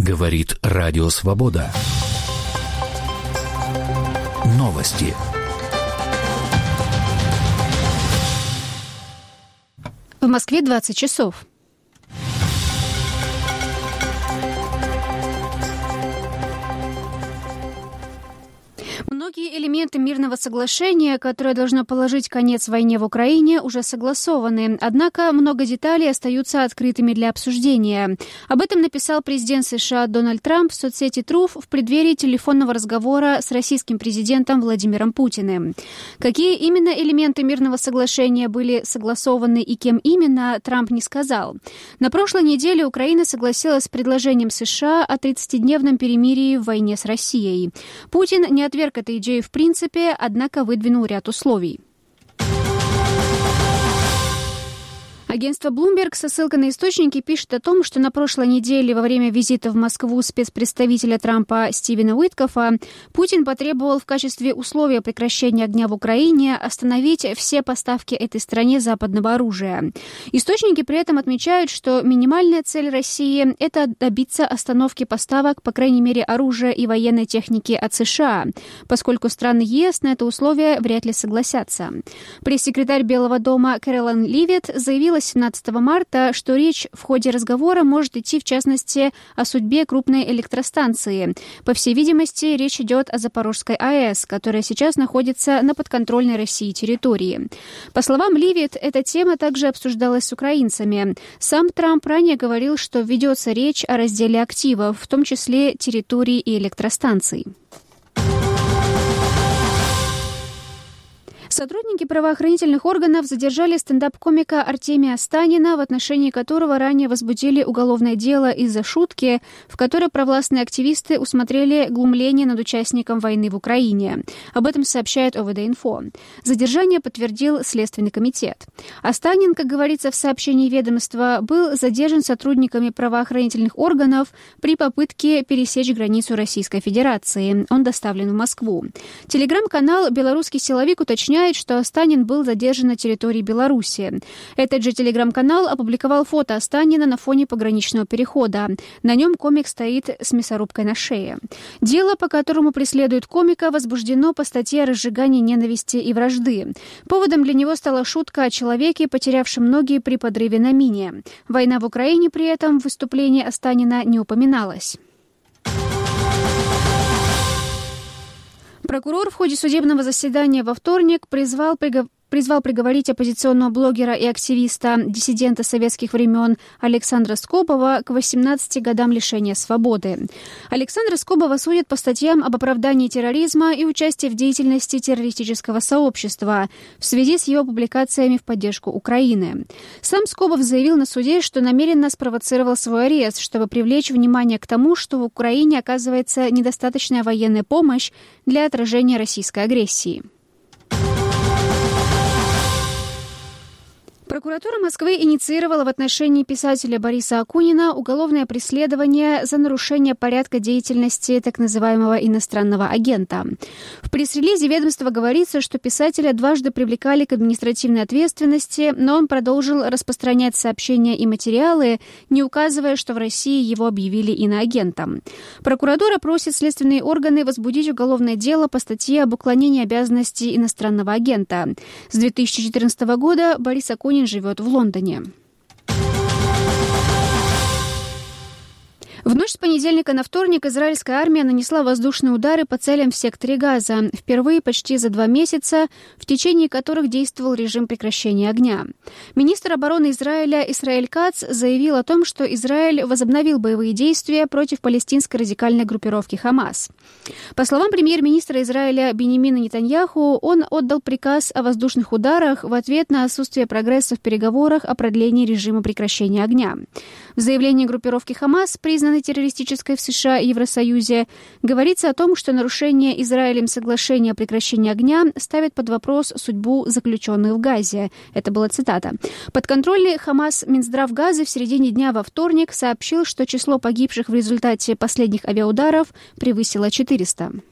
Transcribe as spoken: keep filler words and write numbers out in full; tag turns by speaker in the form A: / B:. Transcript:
A: Говорит Радио Свобода. Новости.
B: В Москве двадцать часов. Многие элементы мирного соглашения, которое должно положить конец войне в Украине, уже согласованы. Однако много деталей остаются открытыми для обсуждения. Об этом написал президент США Дональд Трамп в соцсети Truth в преддверии телефонного разговора с российским президентом Владимиром Путиным. Какие именно элементы мирного соглашения были согласованы и кем именно, Трамп не сказал. На прошлой неделе Украина согласилась с предложением США о тридцатидневном перемирии в войне с Россией. Путин не отверг этой идею в принципе, однако выдвинул ряд условий. Агентство Bloomberg со ссылкой на источники пишет о том, что на прошлой неделе во время визита в Москву спецпредставителя Трампа Стивена Уиткофа Путин потребовал в качестве условия прекращения огня в Украине остановить все поставки этой стране западного оружия. Источники при этом отмечают, что минимальная цель России – это добиться остановки поставок, по крайней мере, оружия и военной техники от США, поскольку страны ЕС на это условие вряд ли согласятся. Пресс-секретарь Белого дома Кэролайн Ливет заявила семнадцатого марта, что речь в ходе разговора может идти, в частности, о судьбе крупной электростанции. По всей видимости, речь идет о Запорожской АЭС, которая сейчас находится на подконтрольной России территории. По словам Ливет, эта тема также обсуждалась с украинцами. Сам Трамп ранее говорил, что ведется речь о разделе активов, в том числе территорий и электростанций. Сотрудники правоохранительных органов задержали стендап-комика Артемия Останина, в отношении которого ранее возбудили уголовное дело из-за шутки, в которой провластные активисты усмотрели глумление над участником войны в Украине. Об этом сообщает О В Д-Инфо. Задержание подтвердил Следственный комитет. Останин, как говорится в сообщении ведомства, был задержан сотрудниками правоохранительных органов при попытке пересечь границу Российской Федерации. Он доставлен в Москву. Телеграм-канал «Белорусский силовик» уточняет, что Останин был задержан на территории Беларуси. Этот же телеграм-канал опубликовал фото Останина на фоне пограничного перехода. На нем комик стоит с мясорубкой на шее. Дело, по которому преследуют комика, возбуждено по статье о разжигании ненависти и вражды. Поводом для него стала шутка о человеке, потерявшем ноги при подрыве на мине. Война в Украине при этом в выступлении Останина не упоминалась. Прокурор в ходе судебного заседания во вторник призвал приговор призвал приговорить оппозиционного блогера и активиста, диссидента советских времен Александра Скобова к восемнадцати годам лишения свободы. Александра Скобова судят по статьям об оправдании терроризма и участии в деятельности террористического сообщества в связи с его публикациями в поддержку Украины. Сам Скобов заявил на суде, что намеренно спровоцировал свой арест, чтобы привлечь внимание к тому, что в Украине оказывается недостаточная военная помощь для отражения российской агрессии. Прокуратура Москвы инициировала в отношении писателя Бориса Акунина уголовное преследование за нарушение порядка деятельности так называемого иностранного агента. В пресс-релизе ведомства говорится, что писателя дважды привлекали к административной ответственности, но он продолжил распространять сообщения и материалы, не указывая, что в России его объявили иноагентом. Прокуратура просит следственные органы возбудить уголовное дело по статье об уклонении обязанностей иностранного агента. С две тысячи четырнадцатого года Борис Акунин живет в Лондоне. В ночь с понедельника на вторник израильская армия нанесла воздушные удары по целям в секторе Газа, впервые почти за два месяца, в течение которых действовал режим прекращения огня. Министр обороны Израиля Исраэль Кац заявил о том, что Израиль возобновил боевые действия против палестинской радикальной группировки Хамас. По словам премьер-министра Израиля Биньямина Нетаньяху, он отдал приказ о воздушных ударах в ответ на отсутствие прогресса в переговорах о продлении режима прекращения огня. В заявлении группировки Хамас, признанной террористической в США и Евросоюзе, говорится о том, что нарушение Израилем соглашения о прекращении огня ставит под вопрос судьбу заключенных в Газе. Это была цитата. Подконтрольный Хамас Минздрав Газы в середине дня во вторник сообщил, что число погибших в результате последних авиаударов превысило четыреста.